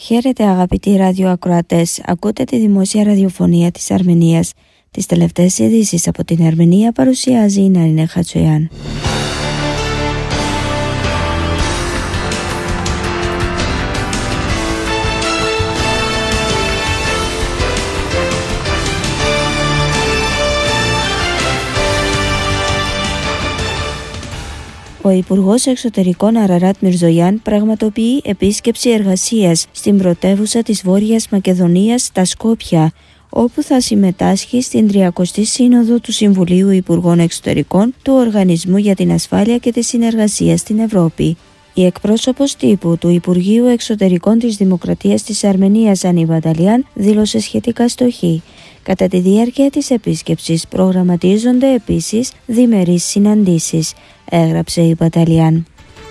Χαίρετε αγαπητοί ραδιοακροατές, ακούτε τη δημόσια ραδιοφωνία της Αρμενίας. Τις τελευταίες ειδήσεις από την Αρμενία παρουσιάζει η Ναρίνα Χατσοϊάν. Ο Υπουργός Εξωτερικών Αραράτ Μιρζογιάν πραγματοποιεί επίσκεψη εργασίας στην πρωτεύουσα της Βόρειας Μακεδονίας, τα Σκόπια, όπου θα συμμετάσχει στην 30η Σύνοδο του Συμβουλίου Υπουργών Εξωτερικών του Οργανισμού για την Ασφάλεια και τη Συνεργασία στην Ευρώπη. Η εκπρόσωπος τύπου του Υπουργείου Εξωτερικών της Δημοκρατίας της Αρμενίας, Ανή Βανταλιάν, δήλωσε σχετικά στο Χ. Κατά τη διάρκεια της επίσκεψης προγραμματίζονται επίσης διμερείς συναντήσεις, έγραψε η Βανταλιάν.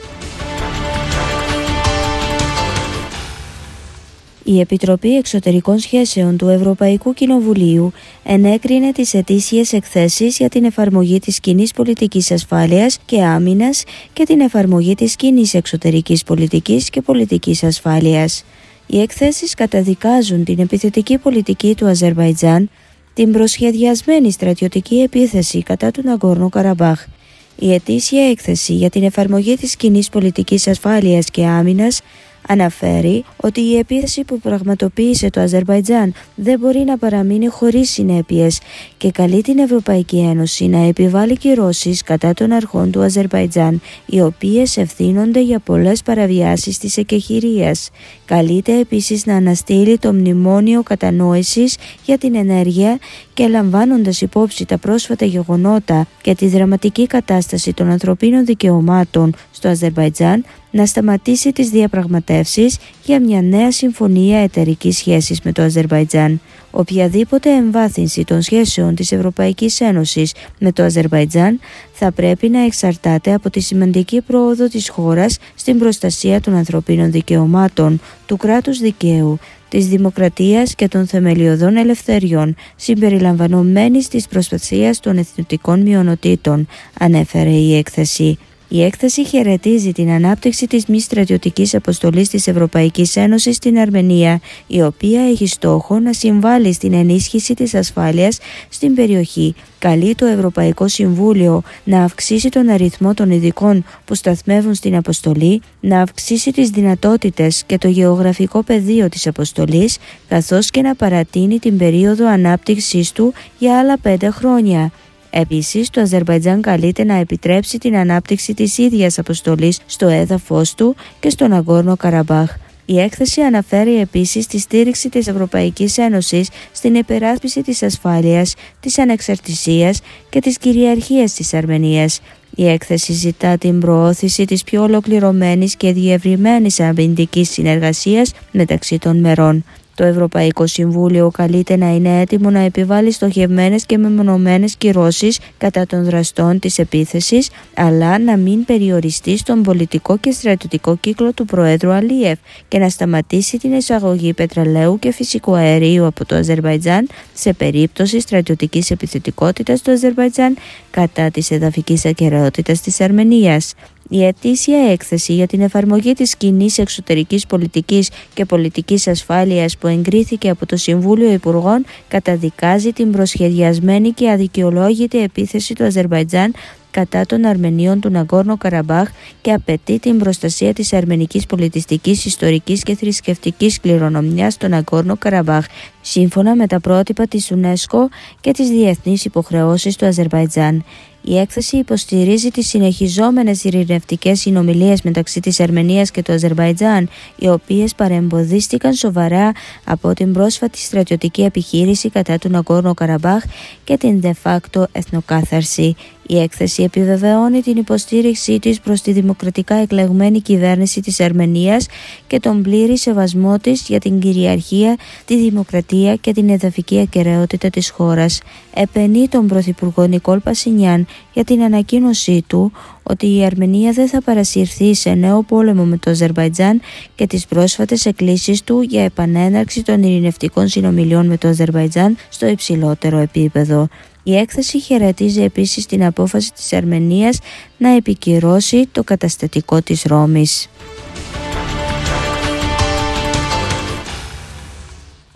Η Επιτροπή Εξωτερικών Σχέσεων του Ευρωπαϊκού Κοινοβουλίου ενέκρινε τις ετήσιες εκθέσεις για την εφαρμογή της κοινής πολιτικής ασφάλειας και άμυνας και την εφαρμογή της κοινής εξωτερικής πολιτικής και πολιτικής ασφάλειας. Οι εκθέσεις καταδικάζουν την επιθετική πολιτική του Αζερβαϊτζάν, την προσχεδιασμένη στρατιωτική επίθεση κατά του Ναγκόρνο Καραμπάχ. Η ετήσια έκθεση για την εφαρμογή της κοινής πολιτικής ασφάλειας και άμυνας αναφέρει ότι η επίθεση που πραγματοποίησε το Αζερβαϊτζάν δεν μπορεί να παραμείνει χωρίς συνέπειες και καλεί την Ευρωπαϊκή Ένωση να επιβάλλει κυρώσεις κατά των αρχών του Αζερβαϊτζάν, οι οποίες ευθύνονται για πολλές παραβιάσεις της εκεχηρίας. Καλείται επίσης να αναστείλει το μνημόνιο κατανόησης για την ενέργεια και, λαμβάνοντας υπόψη τα πρόσφατα γεγονότα και τη δραματική κατάσταση των ανθρωπίνων δικαιωμάτων στο Αζερβαϊτζάν, να σταματήσει τις διαπραγματεύσεις για μια νέα συμφωνία εταιρικής σχέσης με το Αζερβαϊτζάν. Οποιαδήποτε εμβάθυνση των σχέσεων της Ευρωπαϊκής Ένωσης με το Αζερβαϊτζάν θα πρέπει να εξαρτάται από τη σημαντική πρόοδο της χώρας στην προστασία των ανθρωπίνων δικαιωμάτων, του κράτους δικαίου, της δημοκρατίας και των θεμελιωδών ελευθεριών, συμπεριλαμβανομένης της προστασίας των εθνοτικών μειονοτήτων, ανέφερε η έκθεση. Η έκθεση χαιρετίζει την ανάπτυξη της μη στρατιωτικής αποστολής της Ευρωπαϊκής Ένωσης στην Αρμενία, η οποία έχει στόχο να συμβάλλει στην ενίσχυση της ασφάλειας στην περιοχή. Καλεί το Ευρωπαϊκό Συμβούλιο να αυξήσει τον αριθμό των ειδικών που σταθμεύουν στην αποστολή, να αυξήσει τις δυνατότητες και το γεωγραφικό πεδίο της αποστολής, καθώς και να παρατείνει την περίοδο ανάπτυξής του για άλλα 5 χρόνια. Επίσης, το Αζερβαϊτζάν καλείται να επιτρέψει την ανάπτυξη της ίδιας αποστολής στο έδαφος του και στον Ναγκόρνο Καραμπάχ. Η έκθεση αναφέρει επίσης τη στήριξη της Ευρωπαϊκής Ένωσης στην υπεράσπιση της ασφάλειας, της ανεξαρτησίας και της κυριαρχίας της Αρμενίας. Η έκθεση ζητά την προώθηση της πιο ολοκληρωμένης και διευρυμένης αμυντικής συνεργασίας μεταξύ των μερών. Το Ευρωπαϊκό Συμβούλιο καλείται να είναι έτοιμο να επιβάλλει στοχευμένες και μεμονωμένες κυρώσεις κατά των δραστών της επίθεσης, αλλά να μην περιοριστεί στον πολιτικό και στρατιωτικό κύκλο του Προέδρου Αλίεφ και να σταματήσει την εισαγωγή πετρελαίου και φυσικού αερίου από το Αζερβαϊτζάν σε περίπτωση στρατιωτικής επιθετικότητας του Αζερβαϊτζάν κατά της εδαφικής ακεραιότητας της Αρμενίας. Η ετήσια έκθεση για την εφαρμογή της κοινής εξωτερικής πολιτικής και πολιτικής ασφάλειας που εγκρίθηκε από το Συμβούλιο Υπουργών καταδικάζει την προσχεδιασμένη και αδικαιολόγητη επίθεση του Αζερβαϊτζάν κατά των Αρμενίων του Ναγκόρνο Καραμπάχ και απαιτεί την προστασία της αρμενικής πολιτιστικής, ιστορικής και θρησκευτικής κληρονομιάς στο Ναγκόρνο Καραμπάχ, σύμφωνα με τα πρότυπα της UNESCO και τις διεθνείς υποχρεώσεις του Αζερβαϊτζάν. Η έκθεση υποστηρίζει τις συνεχιζόμενες ειρηνευτικές συνομιλίες μεταξύ της Αρμενίας και του Αζερβαϊτζάν, οι οποίες παρεμποδίστηκαν σοβαρά από την πρόσφατη στρατιωτική επιχείρηση κατά του Ναγκόρνο Καραμπάχ και την de facto εθνοκάθαρση. Η έκθεση επιβεβαιώνει την υποστήριξή της προς τη δημοκρατικά εκλεγμένη κυβέρνηση της Αρμενίας και τον πλήρη σεβασμό της για την κυριαρχία, τη δημοκρατία και την εδαφική ακεραιότητα της χώρας. Επενεί τον Πρωθυπουργό Νικόλ Πασινιάν για την ανακοίνωσή του ότι η Αρμενία δεν θα παρασυρθεί σε νέο πόλεμο με το Αζερβαϊτζάν και τις πρόσφατες εκκλήσεις του για επανέναρξη των ειρηνευτικών συνομιλιών με το Αζερβαϊτζάν στο υψηλότερο επίπεδο. Η έκθεση χαιρετίζει επίσης την απόφαση της Αρμενίας να επικυρώσει το καταστατικό της Ρώμης.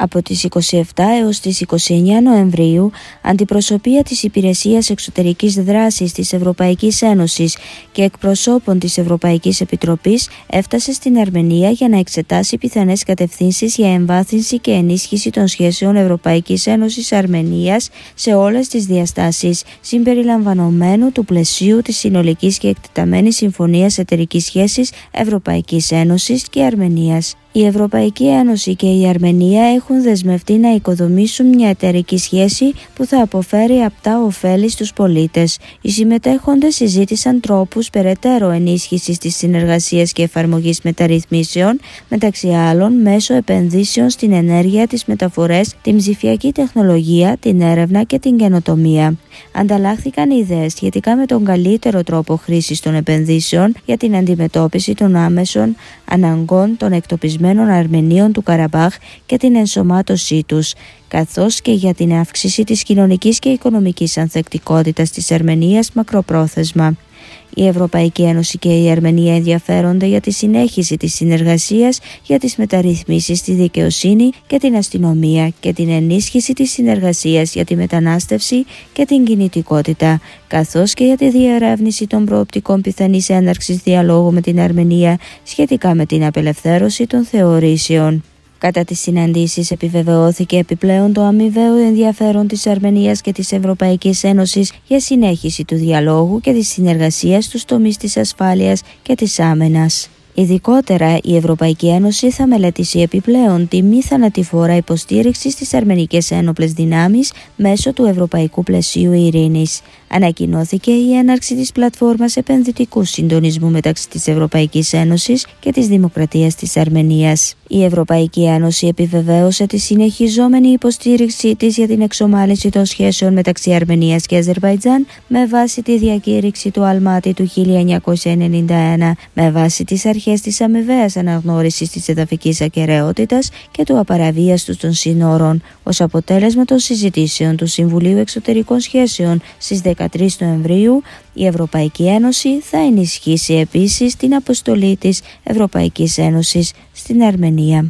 Από τις 27 έως τις 29 Νοεμβρίου, αντιπροσωπεία της Υπηρεσίας Εξωτερικής Δράσης της Ευρωπαϊκής Ένωσης και εκπροσώπων της Ευρωπαϊκής Επιτροπής έφτασε στην Αρμενία για να εξετάσει πιθανές κατευθύνσεις για εμβάθυνση και ενίσχυση των σχέσεων Ευρωπαϊκής Ένωσης Αρμενίας σε όλες τις διαστάσεις, συμπεριλαμβανομένου του πλαισίου της συνολικής και εκτεταμένης συμφωνίας εταιρικής σχέσης Ευρωπαϊκής Ένωσης και Αρμενίας. Η Ευρωπαϊκή Ένωση και η Αρμενία έχουν δεσμευτεί να οικοδομήσουν μια εταιρική σχέση που θα αποφέρει απτά ωφέλη στους πολίτες. Οι συμμετέχοντες συζήτησαν τρόπους περαιτέρω ενίσχυσης της συνεργασίας και εφαρμογής μεταρρυθμίσεων, μεταξύ άλλων μέσω επενδύσεων στην ενέργεια, τις μεταφορές, την ψηφιακή τεχνολογία, την έρευνα και την καινοτομία. Ανταλλάχθηκαν ιδέες σχετικά με τον καλύτερο τρόπο χρήσης των επενδύσεων για την αντιμετώπιση των άμεσων αναγκών των εκτοπισμένων Αρμενίων του Καραμπάχ και την ενσωμάτωσή τους, καθώς και για την αύξηση της κοινωνικής και οικονομικής ανθεκτικότητας της Αρμενίας μακροπρόθεσμα. Η Ευρωπαϊκή Ένωση και η Αρμενία ενδιαφέρονται για τη συνέχιση της συνεργασίας για τις μεταρρυθμίσεις στη δικαιοσύνη και την αστυνομία και την ενίσχυση της συνεργασίας για τη μετανάστευση και την κινητικότητα, καθώς και για τη διερεύνηση των προοπτικών πιθανής έναρξης διαλόγου με την Αρμενία σχετικά με την απελευθέρωση των θεωρήσεων. Κατά τις συναντήσεις επιβεβαιώθηκε επιπλέον το αμοιβαίο ενδιαφέρον της Αρμενίας και της Ευρωπαϊκής Ένωσης για συνέχιση του διαλόγου και της συνεργασίας στους τομείς της ασφάλειας και της άμυνας. Ειδικότερα, η Ευρωπαϊκή Ένωση θα μελετήσει επιπλέον τη μη θανατηφόρα υποστήριξη στις αρμενικές ένοπλες δυνάμεις μέσω του Ευρωπαϊκού Πλαισίου Ειρήνης. Ανακοινώθηκε η έναρξη της πλατφόρμας επενδυτικού συντονισμού μεταξύ της Ευρωπαϊκής Ένωσης και της Δημοκρατίας της Αρμενίας. Η Ευρωπαϊκή Ένωση επιβεβαίωσε τη συνεχιζόμενη υποστήριξή της για την εξομάλυνση των σχέσεων μεταξύ Αρμενίας και Αζερβαϊτζάν με βάση τη διακήρυξη του Αλμάτι του 1991, με βάση τις αρχές της αμοιβαίας αναγνώρισης της εδαφικής ακεραιότητας και του απαραβίαστου των συνόρων, ως αποτέλεσμα των συζητήσεων του Συμβουλίου Εξωτερικών Σχέσεων στις 13 Νοεμβρίου. Η Ευρωπαϊκή Ένωση θα ενισχύσει επίσης την αποστολή της Ευρωπαϊκής Ένωσης στην Αρμενία.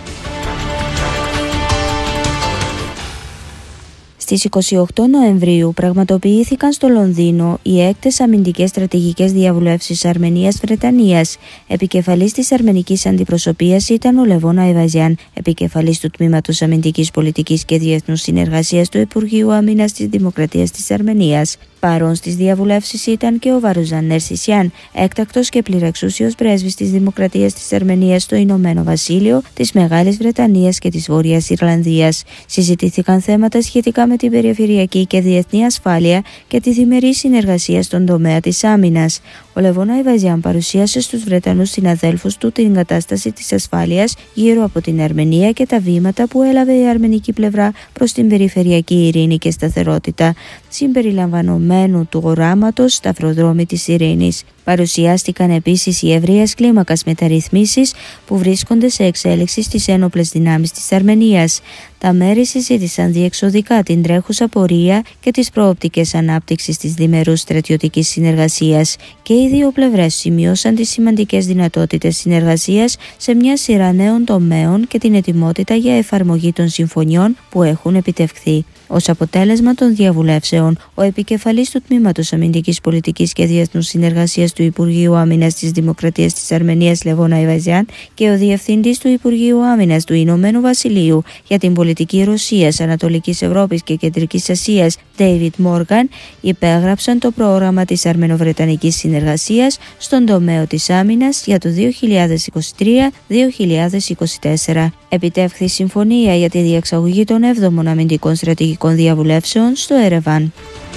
Στις 28 Νοεμβρίου πραγματοποιήθηκαν στο Λονδίνο οι έκτες αμυντικές στρατηγικές διαβουλεύσεις Αρμενίας-Βρετανίας. Επικεφαλής της αρμενικής αντιπροσωπείας ήταν ο Λεβόν Αϊβαζιάν, επικεφαλής του Τμήματος Αμυντικής Πολιτικής και Διεθνούς Συνεργασίας του Υπουργείου Άμυνας της Δημοκρατίας της Αρμενίας. Παρόν στις διαβουλεύσεις ήταν και ο Βαρουζάν Νερσισιάν, έκτακτος και πληρεξούσιος πρέσβης της Δημοκρατίας της Αρμενίας στο Ηνωμένο Βασίλειο, της Μεγάλης Βρετανίας και της Βόρειας Ιρλανδίας. Συζητήθηκαν θέματα σχετικά με την περιφερειακή και διεθνή ασφάλεια και τη διμερή συνεργασία στον τομέα της άμυνας. Ο Λεβόν Αϊβαζιάν παρουσίασε στους Βρετανούς συναδέλφους του την κατάσταση της ασφάλειας γύρω από την Αρμενία και τα βήματα που έλαβε η αρμενική πλευρά προς την περιφερειακή ειρήνη και σταθερότητα, συμπεριλαμβανομένου του οράματος Σταυροδρόμι της Ειρήνης. Παρουσιάστηκαν επίσης οι ευρείας κλίμακας μεταρρυθμίσεις που βρίσκονται σε εξέλιξη στις ένοπλες δυνάμεις της Αρμενίας. Τα μέρη συζήτησαν διεξοδικά την τρέχουσα πορεία και τις προοπτικές ανάπτυξης της διμερούς στρατιωτικής συνεργασίας και οι δύο πλευρές σημείωσαν τις σημαντικές δυνατότητες συνεργασίας σε μια σειρά νέων τομέων και την ετοιμότητα για εφαρμογή των συμφωνιών που έχουν επιτευχθεί. Ως αποτέλεσμα των διαβουλεύσεων, ο επικεφαλής του Τμήματος Αμυντικής Πολιτικής και Διεθνούς Συνεργασίας του Υπουργείου Άμυνας της Δημοκρατίας της Αρμενίας Λεβόν Αϊβαζιάν και ο Διευθυντής του Υπουργείου Άμυνας του Ηνωμένου Βασιλείου για την πολιτική Ρωσίας, Ανατολικής Ευρώπης και Κεντρικής Ασίας, David Morgan, υπέγραψαν το πρόγραμμα της Αρμενοβρετανικής συνεργασίας στον τομέα της άμυνας για το 2023-2024. Επιτεύχθη συμφωνία για τη διεξαγωγή των 7ων αμυντικών στρατηγικών διαβουλεύσεων στο Ερεβάν.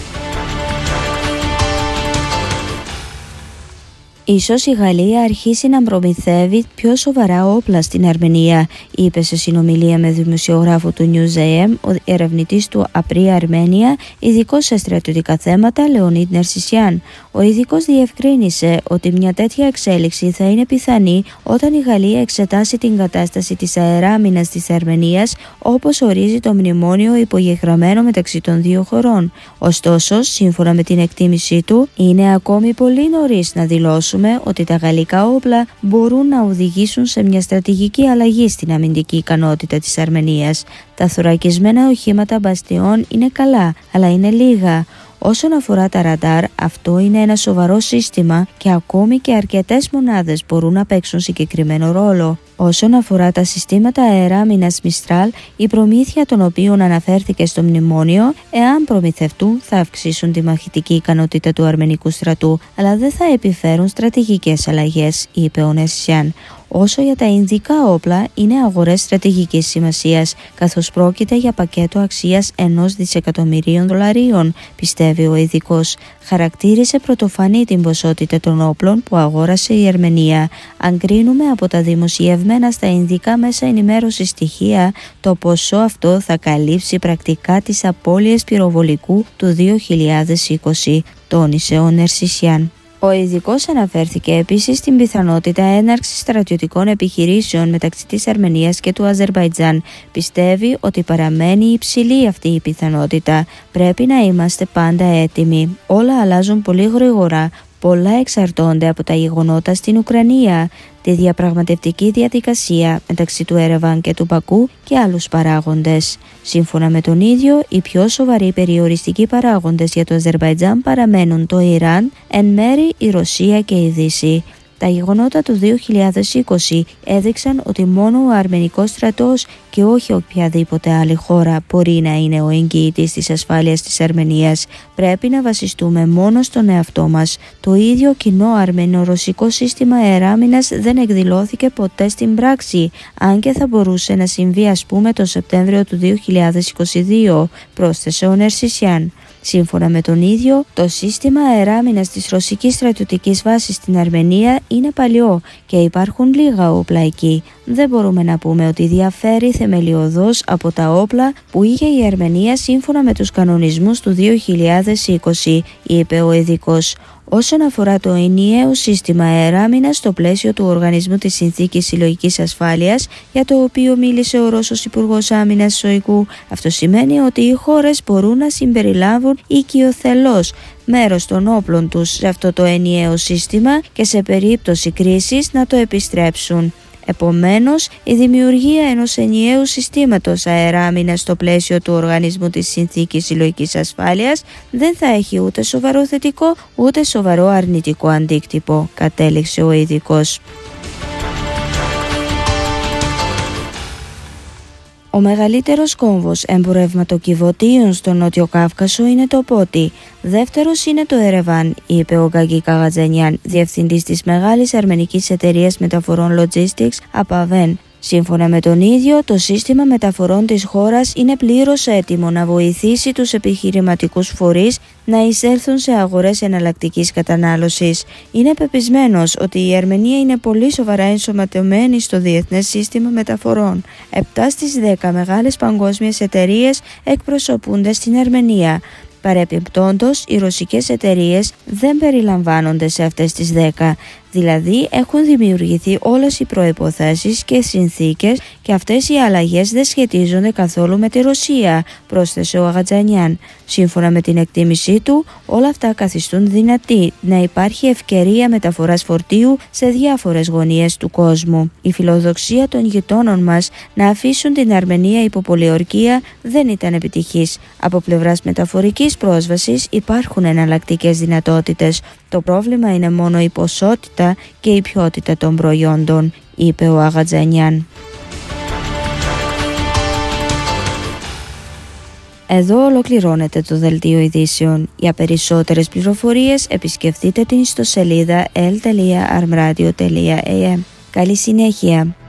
Ίσως η Γαλλία αρχίσει να προμηθεύει πιο σοβαρά όπλα στην Αρμενία, είπε σε συνομιλία με δημοσιογράφο του News AM ο ερευνητής του Απρί Αρμένια, ειδικός σε στρατιωτικά θέματα, Λεωνίδ Νερσισιάν. Ο ειδικός διευκρίνησε ότι μια τέτοια εξέλιξη θα είναι πιθανή όταν η Γαλλία εξετάσει την κατάσταση της αεράμινας της Αρμενίας, όπως ορίζει το μνημόνιο υπογεγραμμένο μεταξύ των δύο χωρών. Ωστόσο, σύμφωνα με την εκτίμησή του, είναι ακόμη πολύ νωρίς να δηλώσουμε σημειώσουμε ότι τα γαλλικά όπλα μπορούν να οδηγήσουν σε μια στρατηγική αλλαγή στην αμυντική ικανότητα της Αρμενίας. Τα θωρακισμένα οχήματα μπαστιών είναι καλά, αλλά είναι λίγα. Όσον αφορά τα ραντάρ, αυτό είναι ένα σοβαρό σύστημα και ακόμη και αρκετές μονάδες μπορούν να παίξουν συγκεκριμένο ρόλο. Όσον αφορά τα συστήματα αεράμινας Μιστράλ, η προμήθεια των οποίων αναφέρθηκε στο μνημόνιο, εάν προμηθευτούν, θα αυξήσουν τη μαχητική ικανότητα του αρμενικού στρατού, αλλά δεν θα επιφέρουν στρατηγικές αλλαγές, είπε ο Νερσιάν. Όσο για τα ινδικά όπλα, είναι αγορές στρατηγικής σημασίας, καθώς πρόκειται για πακέτο αξίας $1 δισεκατομμυρίων, πιστεύει ο ειδικός. Χαρακτήρισε πρωτοφανή την ποσότητα των όπλων που αγόρασε η Αρμενία. Αν κρίνουμε από τα δημοσιευμένα στα ινδικά μέσα ενημέρωσης στοιχεία, το ποσό αυτό θα καλύψει πρακτικά τις απώλειες πυροβολικού του 2020, τόνισε ο Νερσισιάν. Ο ειδικός αναφέρθηκε επίσης στην πιθανότητα έναρξης στρατιωτικών επιχειρήσεων μεταξύ της Αρμενίας και του Αζερμπαϊτζάν. Πιστεύει ότι παραμένει υψηλή αυτή η πιθανότητα. Πρέπει να είμαστε πάντα έτοιμοι. Όλα αλλάζουν πολύ γρήγορα. Πολλά εξαρτώνται από τα γεγονότα στην Ουκρανία, τη διαπραγματευτική διαδικασία μεταξύ του Ερεβάν και του Μπακού και άλλους παράγοντες. Σύμφωνα με τον ίδιο, οι πιο σοβαροί περιοριστικοί παράγοντες για το Αζερμπαϊτζάν παραμένουν το Ιράν, εν μέρει η Ρωσία και η Δύση. Τα γεγονότα του 2020 έδειξαν ότι μόνο ο αρμενικός στρατός και όχι οποιαδήποτε άλλη χώρα μπορεί να είναι ο εγγυητής της ασφάλειας της Αρμενίας. Πρέπει να βασιστούμε μόνο στον εαυτό μας. Το ίδιο κοινό αρμενο-ρωσικό σύστημα αεράμινας δεν εκδηλώθηκε ποτέ στην πράξη, αν και θα μπορούσε να συμβεί το Σεπτέμβριο του 2022, πρόσθεσε ο Νερσισιάν. Σύμφωνα με τον ίδιο, το σύστημα αεράμινας της ρωσικής στρατιωτικής βάσης στην Αρμενία είναι παλιό και υπάρχουν λίγα όπλα εκεί. Δεν μπορούμε να πούμε ότι διαφέρει θεμελιωδώς από τα όπλα που είχε η Αρμενία σύμφωνα με τους κανονισμούς του 2020, είπε ο ειδικός. Όσον αφορά το ενιαίο σύστημα αεράμινας στο πλαίσιο του Οργανισμού της Συνθήκης Συλλογικής Ασφάλειας, για το οποίο μίλησε ο Ρώσος Υπουργός Άμυνας Σοϊγκού, αυτό σημαίνει ότι οι χώρες μπορούν να συμπεριλάβουν οικειοθελώς μέρος των όπλων τους σε αυτό το ενιαίο σύστημα και σε περίπτωση κρίσης να το επιστρέψουν. Επομένως, η δημιουργία ενός ενιαίου συστήματος αεράμινας στο πλαίσιο του Οργανισμού της Συνθήκης Συλλογικής Ασφάλειας δεν θα έχει ούτε σοβαρό θετικό ούτε σοβαρό αρνητικό αντίκτυπο, κατέληξε ο ειδικός. Ο μεγαλύτερος κόμβος εμπορευματοκιβωτίων στο Νότιο Κάυκασο είναι το Πότι. Δεύτερος είναι το Ερεβάν, είπε ο Γκάγκη Καγατζανιάν, διευθυντής της μεγάλης αρμενικής εταιρείας μεταφορών Logistics, ΑΠΑΒΕΝ. Σύμφωνα με τον ίδιο, το σύστημα μεταφορών της χώρας είναι πλήρως έτοιμο να βοηθήσει τους επιχειρηματικούς φορείς να εισέλθουν σε αγορές εναλλακτικής κατανάλωσης. Είναι πεπισμένος ότι η Αρμενία είναι πολύ σοβαρά ενσωματωμένη στο διεθνές σύστημα μεταφορών. 7 στις 10 μεγάλες παγκόσμιες εταιρείες εκπροσωπούνται στην Αρμενία. Παρεπιπτόντως, οι ρωσικές εταιρείες δεν περιλαμβάνονται σε αυτές τις 10. Δηλαδή έχουν δημιουργηθεί όλες οι προϋποθέσεις και συνθήκες και αυτές οι αλλαγές δεν σχετίζονται καθόλου με τη Ρωσία, πρόσθεσε ο Αγατζανιάν. Σύμφωνα με την εκτίμησή του, όλα αυτά καθιστούν δυνατή να υπάρχει ευκαιρία μεταφοράς φορτίου σε διάφορες γωνίες του κόσμου. Η φιλοδοξία των γειτόνων μας να αφήσουν την Αρμενία υπό πολιορκία δεν ήταν επιτυχής. Από πλευράς μεταφορικής πρόσβασης υπάρχουν εναλλακτικές δυνατότητες. Το πρόβλημα είναι μόνο η ποσότητα και η ποιότητα των προϊόντων, είπε ο Αγατζανιάν. Εδώ ολοκληρώνεται το δελτίο ειδήσεων. Για περισσότερες πληροφορίες επισκεφτείτε την ιστοσελίδα l.armradio.am. Καλή συνέχεια!